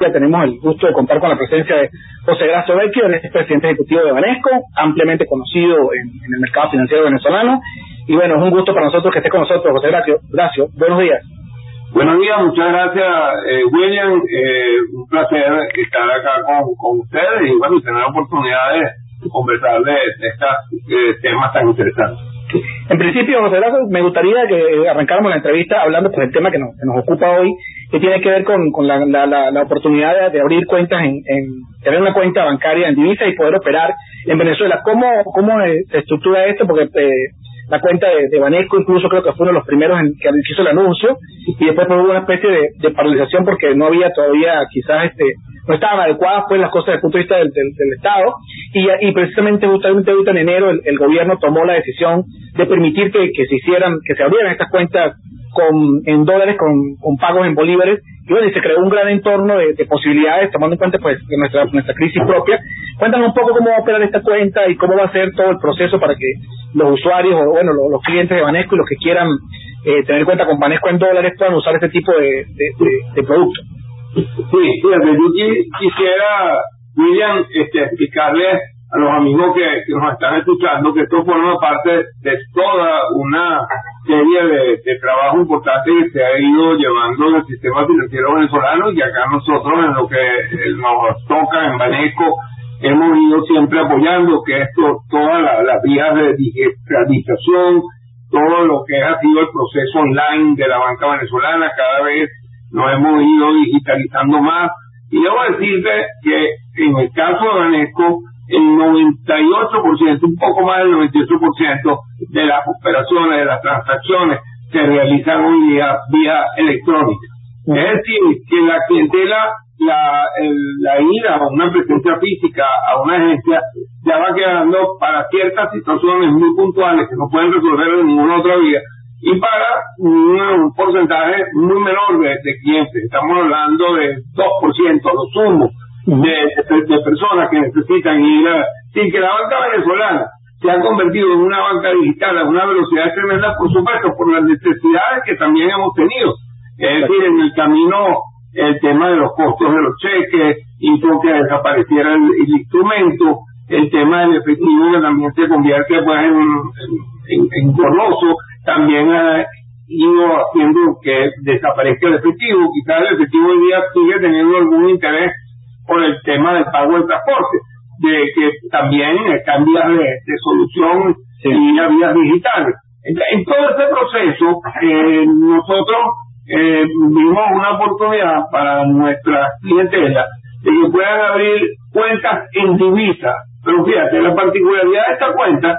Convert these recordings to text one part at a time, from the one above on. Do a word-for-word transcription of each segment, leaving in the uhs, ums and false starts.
tenemos el gusto de contar con la presencia de José Gracio Vecchio, el presidente ejecutivo de Banesco, ampliamente conocido en, en el mercado financiero venezolano. Y bueno, es un gusto para nosotros que esté con nosotros, José Gracio. Gracio, buenos días. Buenos días, muchas gracias, eh, William. Eh, un placer estar acá con, con ustedes y bueno, tener la oportunidad de conversar de, de estos eh, temas tan interesantes. En principio, José Gracio, me gustaría que arrancáramos la entrevista hablando por el tema que nos, que nos ocupa hoy, que tiene que ver con, con la, la, la, la oportunidad de, de abrir cuentas, en, en tener una cuenta bancaria en divisa y poder operar en Venezuela. ¿Cómo, cómo se estructura esto? Porque eh, la cuenta de, de Banesco incluso creo que fue uno de los primeros en que hizo el anuncio, y después hubo una especie de, de paralización porque no había todavía, quizás este no estaban adecuadas pues las cosas desde el punto de vista del, del, del Estado, y, y precisamente justamente ahorita en enero el, el gobierno tomó la decisión de permitir que, que se hicieran, que se abrieran estas cuentas con en dólares con, con pagos en bolívares, y bueno, y se creó un gran entorno de, de posibilidades, tomando en cuenta pues de nuestra nuestra crisis propia. Cuéntanos un poco cómo va a operar esta cuenta y cómo va a ser todo el proceso para que los usuarios o bueno los, los clientes de Banesco y los que quieran eh, tener cuenta con Banesco en dólares puedan usar este tipo de, de, de, de productos. Sí, fíjate, yo quisiera, William, este, explicarles a los amigos que, que nos están escuchando que esto forma parte de toda una serie de, de trabajo importante que se ha ido llevando en el sistema financiero venezolano, y acá nosotros en lo que nos toca en Banesco hemos ido siempre apoyando que esto, todas las la vías de digitalización, todo lo que ha sido el proceso online de la banca venezolana, cada vez nos hemos ido digitalizando más, y debo decirte que en el caso de Banesco el noventa y ocho por ciento, un poco más del noventa y ocho por ciento de las operaciones, de las transacciones se realizan hoy día vía electrónica. Uh-huh. Es decir, que la clientela, la, el, la ida a una presencia física, a una agencia, ya va quedando para ciertas situaciones muy puntuales que no pueden resolver de ninguna otra vía, y para un, un porcentaje muy menor de, de clientes. Estamos hablando de dos por ciento, lo sumo, de, de, de personas que necesitan ir a... Sin que la banca venezolana se ha convertido en una banca digital a una velocidad tremenda, por supuesto, por las necesidades que también hemos tenido. Es decir, en el camino, el tema de los costos de los cheques, hizo que desapareciera el, el instrumento, el tema del efectivo que también se convierte pues en, en, en engorroso, también ha ido haciendo que desaparezca el efectivo. Quizás el efectivo hoy día sigue teniendo algún interés por el tema del pago del transporte, de que también están vías de, de solución, sí, y a vías digitales. En, en todo este proceso, eh, nosotros eh, vimos una oportunidad para nuestra clientela de que puedan abrir cuentas en divisa. Pero fíjate, la particularidad de esta cuenta,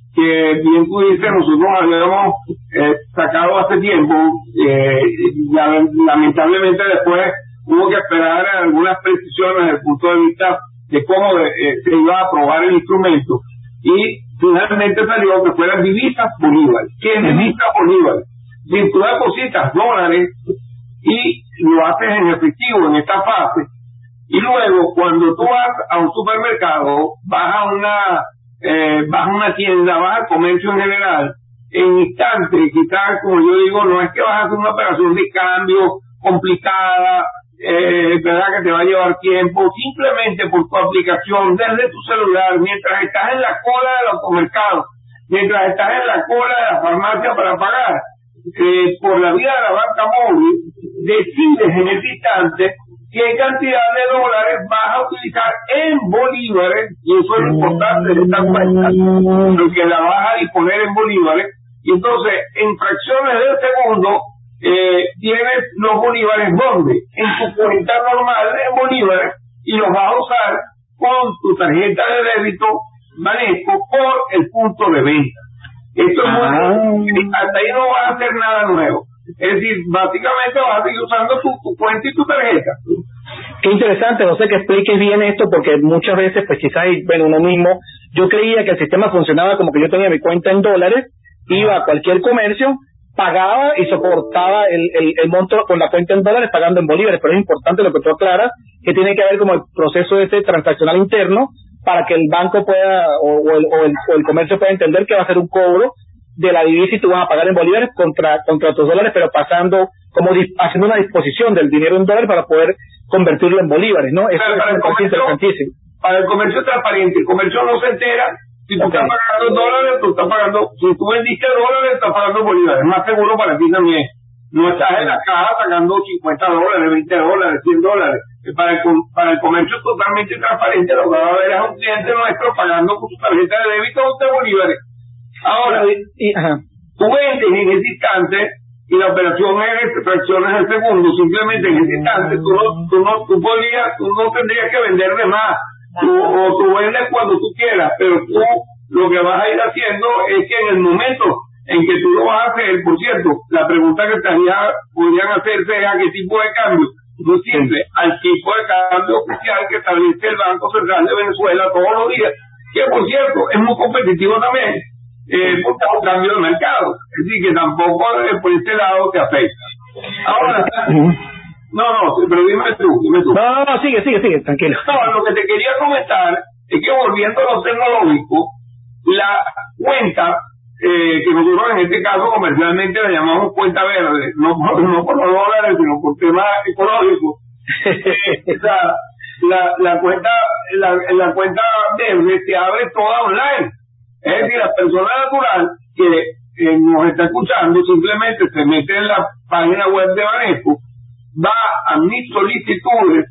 que bien tú dices, nosotros habíamos eh, sacado hace tiempo, eh, ya, lamentablemente después hubo que esperar algunas precisiones desde el punto de vista de cómo eh, se iba a aprobar el instrumento, y finalmente salió que fueran divisas Bolívar. ¿Qué es divisa Bolívar? Si tú depositas dólares y lo haces en efectivo en esta fase, y luego cuando tú vas a un supermercado, vas a una eh, vas a una tienda, vas al comercio en general, en instante, quizás como yo digo, no es que vas a hacer una operación de cambio complicada, eh, verdad que te va a llevar tiempo, simplemente por tu aplicación desde tu celular, mientras estás en la cola del automercado, mientras estás en la cola de la farmacia para pagar, eh, por la vía de la banca móvil, decides en ese instante qué cantidad de dólares vas a utilizar en bolívares, y eso es lo importante de esta cuenta, porque la vas a disponer en bolívares, y entonces en fracciones de segundo eh, tienes los bolívares donde en tu cuenta normal en bolívares, y los vas a usar con tu tarjeta de débito Banesco por el punto de venta. Esto es muy, hasta ahí no vas a hacer nada nuevo. Es decir, básicamente vas a seguir usando tu, tu cuenta y tu tarjeta. Qué interesante, José, que expliques bien esto, porque muchas veces, pues quizás, bueno, uno mismo, yo creía que el sistema funcionaba como que yo tenía mi cuenta en dólares, iba a cualquier comercio, pagaba y soportaba el, el, el monto con la cuenta en dólares pagando en bolívares, pero es importante lo que tú aclaras, que tiene que haber como el proceso ese transaccional interno para que el banco pueda, o, o, el, o, el, o el comercio pueda entender que va a ser un cobro de la divisa y tú vas a pagar en bolívares contra contra tus dólares, pero pasando, como haciendo una disposición del dinero en dólares para poder convertirlo en bolívares, ¿no? Eso para, es para interesantísimo. Para el comercio transparente, el comercio no se entera. Si tú okay. estás pagando dólares, tú estás pagando, si tú vendiste dólares, estás pagando bolívares. Es más seguro para ti también. No estás en la caja sacando cincuenta dólares, veinte dólares, cien dólares. Para el, para el comercio totalmente transparente, lo que va a ver es a un cliente nuestro pagando con su tarjeta de débito usted bolívares. Ahora, y, y, ajá. tú vendes en ese instante y la operación es fracciones al segundo. Simplemente en ese instante tú no, tú no, tú podrías, tú no tendrías que vender de más. Tú, o tú vendes cuando tú quieras, pero tú lo que vas a ir haciendo es que en el momento en que tú lo vas a hacer, por cierto, la pregunta que estaría, podrían hacerse es a qué tipo de cambio. Muy simple, al tipo de cambio oficial que establece el Banco Central de Venezuela todos los días, que por cierto es muy competitivo también, eh, porque es un cambio de mercado, es decir, que tampoco eh, por este lado te afecta. Ahora, no, no, pero dime tú, dime tú. No, no, no, sigue, sigue, sigue, tranquilo. No, lo que te quería comentar es que volviendo a lo tecnológico, la cuenta, eh, que nosotros en este caso comercialmente la llamamos cuenta verde, no por, no por los dólares, sino por temas ecológicos. eh, o sea, la, la cuenta, la, la cuenta verde se abre toda online. Es decir, la persona natural que eh, nos está escuchando simplemente se mete en la página web de Banesco, va a mis solicitudes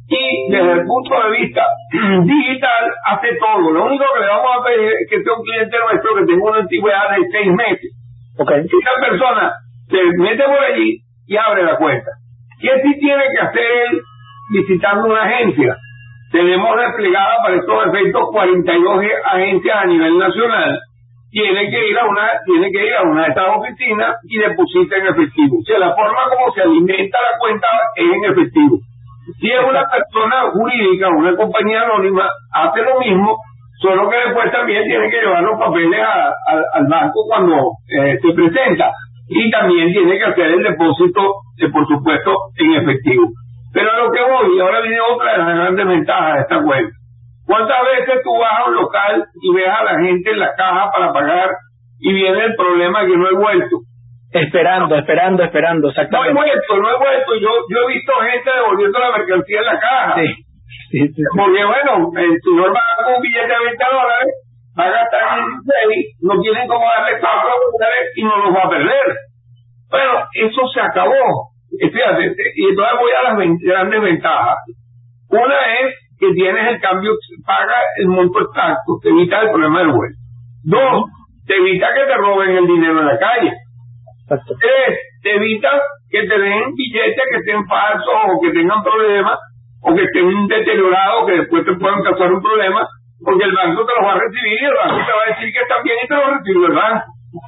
y desde el punto de vista digital hace todo. Lo único que le vamos a pedir es que sea un cliente nuestro que tenga una antigüedad de seis meses. Okay. Esa persona se mete por allí y abre la cuenta. ¿Qué sí tiene que hacer él visitando una agencia? Tenemos desplegada para estos efectos cuarenta y dos agencias a nivel nacional. Tiene que ir a una, tiene que ir a una de estas oficinas y deposita en efectivo. O sea, la forma como se alimenta la cuenta es en efectivo. Si es una persona jurídica, una compañía anónima, hace lo mismo, solo que después también tiene que llevar los papeles a, a, al banco cuando eh, se presenta. Y también tiene que hacer el depósito, eh, por supuesto, en efectivo. Pero a lo que voy, y ahora viene otra de las grandes ventajas de esta cuenta. ¿Cuántas veces tú vas a un local y ves a la gente en la caja para pagar y viene el problema que no he vuelto? Esperando, esperando, esperando, exactamente. No he vuelto, no he vuelto. Yo, yo he visto gente devolviendo la mercancía en la caja. Sí, sí, sí, sí. Porque bueno, el señor va con un billete de veinte dólares, va a gastar dieciséis, no tienen cómo darle cuatro dólares y no los va a perder. Bueno, eso se acabó. Fíjate, y entonces voy a las grandes ventajas. Una es que tienes el cambio, paga el monto exacto, te evita el problema del vuelo. Dos, te evita que te roben el dinero en la calle. Exacto. Tres, te evita que te den billetes que estén falsos o que tengan problemas o que estén deteriorados, que después te puedan causar un problema, porque el banco te los va a recibir y el banco te va a decir que están bien y te los recibe el banco.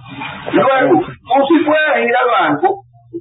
Luego, tú sí puedes ir al banco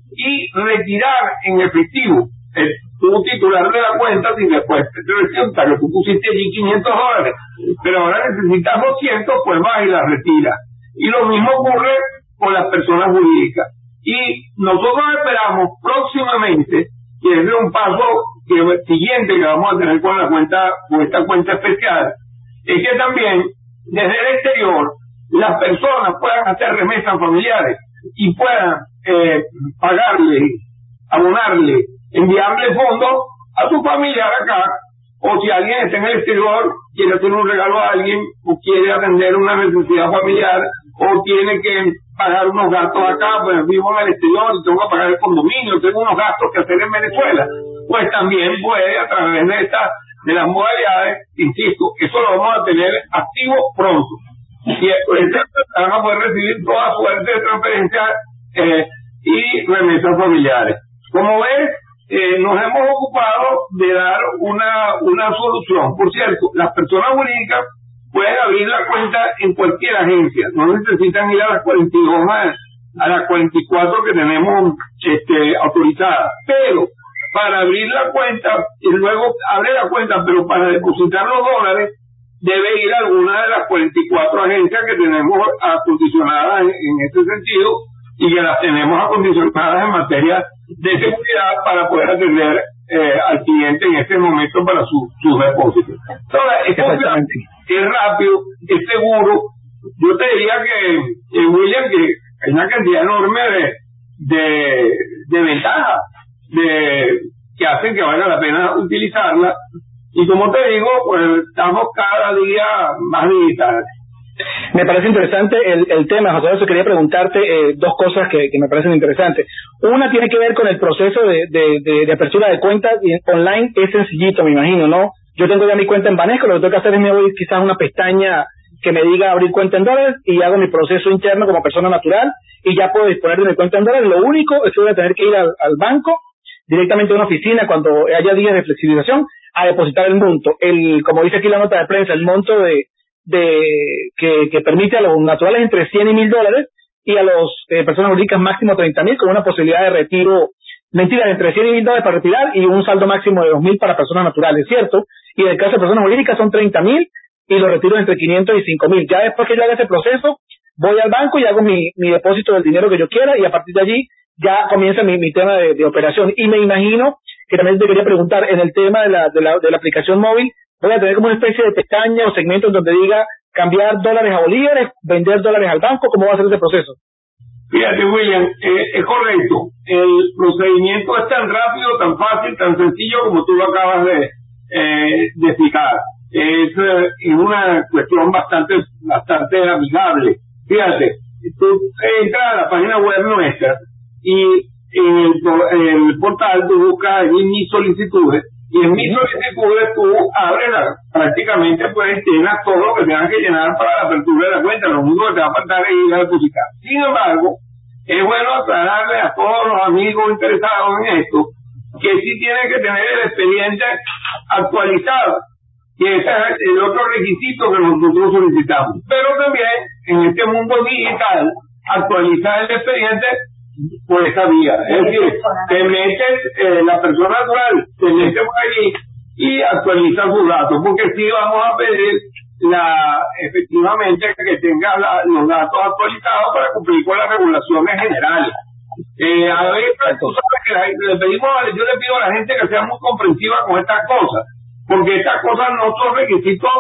y retirar en efectivo el tu titular de la cuenta si después te resulta que tú pusiste allí quinientos dólares, pero ahora necesitas doscientos, pues vas y la retiras. Y lo mismo ocurre con las personas jurídicas. Y nosotros esperamos próximamente, que es un paso que, siguiente que vamos a tener con la cuenta, con esta cuenta especial, es que también desde el exterior las personas puedan hacer remesas familiares y puedan eh, pagarle, abonarle, enviarle fondos a su familiar acá, o si alguien está en el exterior, quiere hacer un regalo a alguien, o quiere atender una necesidad familiar, o tiene que pagar unos gastos acá, pues vivo en el exterior y tengo que pagar el condominio, tengo unos gastos que hacer en Venezuela, pues también puede a través de esta, de las modalidades, insisto, eso lo vamos a tener activo pronto. Y entonces van a poder recibir toda suerte de transferencias eh, y remesas familiares. Como ves, eh, nos hemos ocupado de dar una, una solución. Por cierto, las personas jurídicas pueden abrir la cuenta en cualquier agencia, no necesitan ir a las cuarenta y dos, a, a las cuarenta y cuatro que tenemos este, autorizadas, pero para abrir la cuenta, y luego abre la cuenta, pero para depositar los dólares, debe ir a alguna de las cuarenta y cuatro agencias que tenemos acondicionadas en, en este sentido, y que las tenemos acondicionadas en materia de seguridad para poder atender eh, al cliente en este momento para su, sus depósitos. Ahora, esto es rápido, es seguro. Yo te diría que, eh, William, que hay una cantidad enorme de, de, de ventajas, de que hacen que valga la pena utilizarla. Y como te digo, pues estamos cada día más digitales. Me parece interesante el, el tema, José Horacio. Quería preguntarte eh, dos cosas que, que me parecen interesantes. Una tiene que ver con el proceso de, de, de, de apertura de cuentas online. Es sencillito, me imagino, ¿no? Yo tengo ya mi cuenta en Banesco, lo que tengo que hacer es me voy quizás a una pestaña que me diga abrir cuenta en dólares y hago mi proceso interno como persona natural y ya puedo disponer de mi cuenta en dólares. Lo único es que voy a tener que ir al, al banco, directamente a una oficina cuando haya días de flexibilización, a depositar el monto. El, como dice aquí la nota de prensa, el monto de de que, que permite a los naturales entre cien y mil dólares y a los eh, personas jurídicas máximo treinta mil con una posibilidad de retiro, mentira, entre cien y mil dólares para retirar y un saldo máximo de dos mil para personas naturales, ¿cierto? Y en el caso de personas jurídicas son treinta mil y los retiros entre quinientos y cinco mil. Ya después que yo haga ese proceso, voy al banco y hago mi, mi depósito del dinero que yo quiera y a partir de allí ya comienza mi, mi tema de, de operación. Y me imagino que también te quería preguntar en el tema de la, de la, de la aplicación móvil, voy a tener como una especie de pestaña o segmento donde diga cambiar dólares a bolívares, vender dólares al banco. ¿Cómo va a ser ese proceso? Fíjate, William, eh, es correcto. El procedimiento es tan rápido, tan fácil, tan sencillo como tú lo acabas de, eh, de explicar. Es, eh, es una cuestión bastante, bastante amigable. Fíjate, tú entras a la página web nuestra y en el, en el portal tú buscas allí mis solicitudes. Y en mis solicitudes tú abres la, prácticamente pues llenas todo lo que tengas que llenar para la apertura de la cuenta. Lo único que te va a faltar es ir a depositar. Sin embargo, es bueno aclararle a todos los amigos interesados en esto que sí tienen que tener el expediente actualizado, que ese es el otro requisito que nosotros solicitamos. Pero también en este mundo digital, actualizar el expediente por esa vía, es decir, te metes, eh, la persona natural te mete por allí y actualiza sus datos, porque sí vamos a pedir la efectivamente que tenga la, los datos actualizados para cumplir con las regulaciones generales. Eh, a ver, tú sabes que la, le pedimos, yo le pido a la gente que sea muy comprensiva con estas cosas, porque estas cosas no son requisitos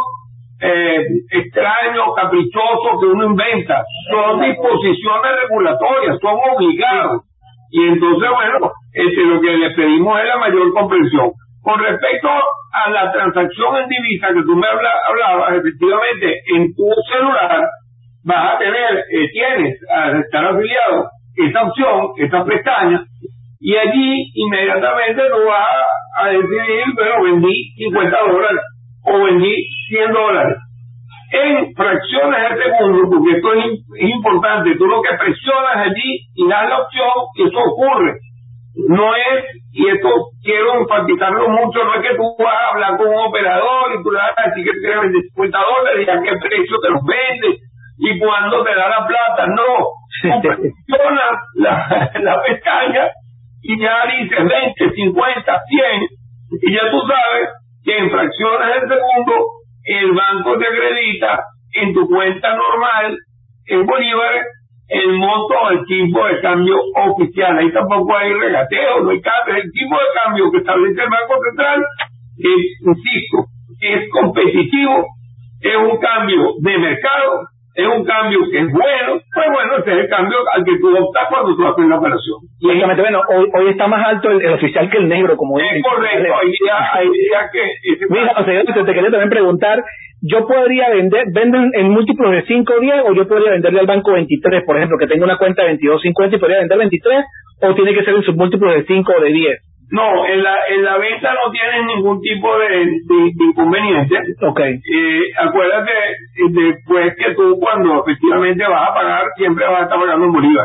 Eh, extraños, caprichosos que uno inventa, son disposiciones regulatorias, son obligados. Y entonces, bueno, este, lo que le pedimos es la mayor comprensión. Con respecto a la transacción en divisa que tú me habla, hablabas, efectivamente, en tu celular vas a tener, eh, tienes, al estar afiliado, esta opción, esta pestaña, y allí inmediatamente tú vas a, a decidir, bueno, vendí cincuenta dólares o vendí cien dólares en fracciones de segundo, porque esto es, es importante. Tú lo que presionas allí y das la opción y eso ocurre. No es, y esto quiero enfatizarlo mucho, no es que tú vas a hablar con un operador y tú le vas a decir que quieres vender cincuenta dólares y a qué precio te los vendes y cuándo te da la plata. No, tú presionas la, la pestaña y ya dices veinte, cincuenta, cien y ya tú sabes que en fracciones de segundo el banco te acredita en tu cuenta normal en bolívares el monto o el tipo de cambio oficial. Ahí tampoco hay regateo, no hay cambio. El tipo de cambio que establece el Banco Central es, insisto, es competitivo, es un cambio de mercado, es un cambio que es bueno, pues bueno, ese es el cambio al que tú optas cuando tú haces la operación. Y exactamente, bueno, hoy, hoy está más alto el, el oficial que el negro, como es. Es correcto, hay días, hay días que... Mira, José, te, te quería también preguntar, ¿yo podría vender, venden en múltiplos de cinco o diez, o yo podría venderle al banco veintitrés, por ejemplo, que tengo una cuenta de veintidós cincuenta y podría vender veintitrés, o tiene que ser en submúltiplos de cinco o de diez? No, en la, en la venta no tienes ningún tipo de, de, de inconveniente. Okay. Eh, acuérdate, después que tú cuando efectivamente vas a pagar, siempre vas a estar pagando en bolívar.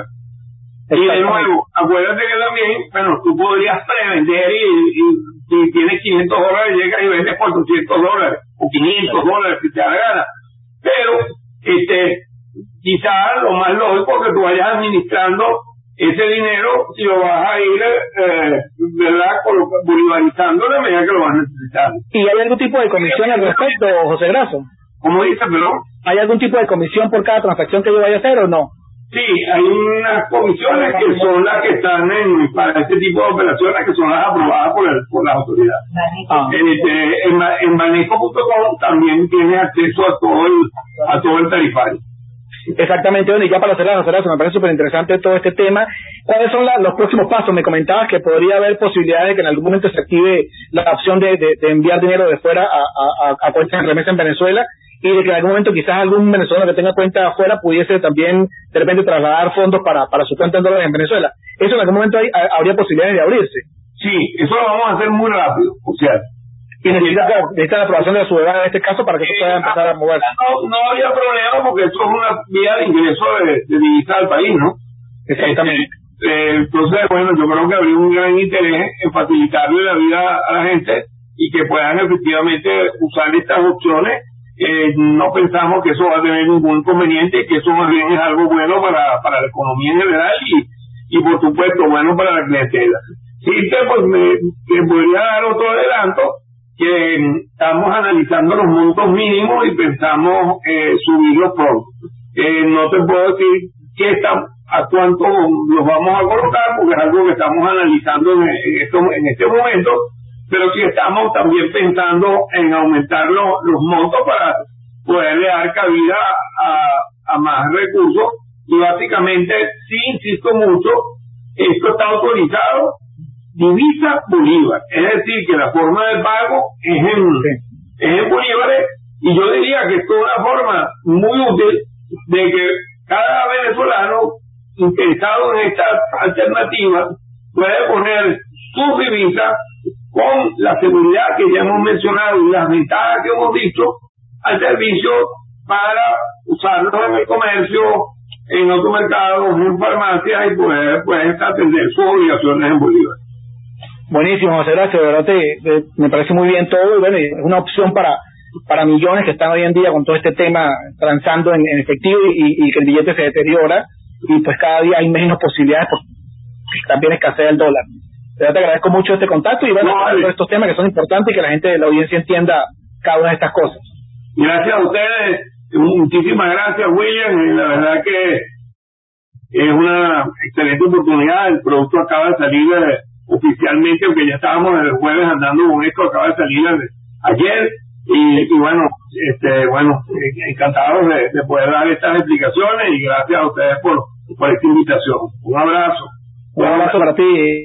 Y de nuevo, acuérdate que también, bueno, tú podrías prevender y, y si tienes quinientos dólares, llegas y vendes cuatrocientos dólares, o quinientos dólares, si te da la gana. Pero, este, quizás lo más lógico es que tú vayas administrando ese dinero, si lo vas a ir, eh, ¿verdad?, bolivarizando a medida que lo vas necesitando. ¿Y hay algún tipo de comisión al respecto, José Grasso? ¿Cómo dices, perdón? ¿Hay algún tipo de comisión por cada transacción que yo vaya a hacer o no? Sí, hay unas comisiones que son las que están en, para este tipo de operaciones, que son las aprobadas por, el, por la autoridad. Ah. Este, en en Banesco punto com también tienes acceso a todo el, a todo el tarifario. Exactamente, bueno, y ya para cerrar, cerrar, me parece súper interesante todo este tema. ¿Cuáles son la, los próximos pasos? Me comentabas que podría haber posibilidades de que en algún momento se active la opción de, de, de enviar dinero de fuera a, a, a cuentas de remesa en Venezuela, y de que en algún momento quizás algún venezolano que tenga cuenta afuera pudiese también de repente trasladar fondos para, para su cuenta en dólares en Venezuela. ¿Eso en algún momento hay, habría posibilidades de abrirse? Sí, eso lo vamos a hacer muy rápido, o sea, y necesita, necesita la aprobación de la ciudadana en este caso para que eso pueda empezar a moverse. No, no había problema porque esto es una vía de ingreso de, de divisa al país, ¿no? Exactamente. Eh, eh, entonces, bueno, yo creo que habría un gran interés en facilitarle la vida a la gente y que puedan efectivamente usar estas opciones. Eh, no pensamos que eso va a tener ningún inconveniente, que eso más bien es algo bueno para, para la economía en general y, y por supuesto bueno para la clientela. Sí, que pues me, me podría dar otro adelanto, que estamos analizando los montos mínimos y pensamos eh, subirlos pronto. Eh, no te puedo decir que está, a cuánto los vamos a colocar, porque es algo que estamos analizando en, en, esto, en este momento, pero sí estamos también pensando en aumentar lo, los montos para poderle dar cabida a, a más recursos. Y básicamente, sí insisto mucho, esto está autorizado divisa Bolívar, es decir, que la forma de pago es en, es en bolívares, y yo diría que esto es una forma muy útil de que cada venezolano interesado en esta alternativa puede poner su divisa con la seguridad que ya hemos mencionado y las ventajas que hemos dicho al servicio para usarlos en el comercio, en otros mercados, en farmacias, y poder, poder atender sus obligaciones en bolívares. Buenísimo, José, gracias, de verdad te, te, me parece muy bien todo, y bueno, es una opción para para millones que están hoy en día con todo este tema transando en, en efectivo y, y que el billete se deteriora, y pues cada día hay menos posibilidades porque también escasea el dólar. De verdad te agradezco mucho este contacto y bueno, no, vale. Todos estos temas que son importantes y que la gente de la audiencia entienda cada una de estas cosas. Gracias a ustedes, muchísimas gracias, William, la verdad que es una excelente oportunidad. El producto acaba de salir eh, oficialmente, aunque ya estábamos el jueves andando con esto, acaba de salir ayer, y, y bueno, este, bueno, encantados de, de poder dar estas explicaciones, y gracias a ustedes por, por esta invitación. Un abrazo. Un abrazo para ti.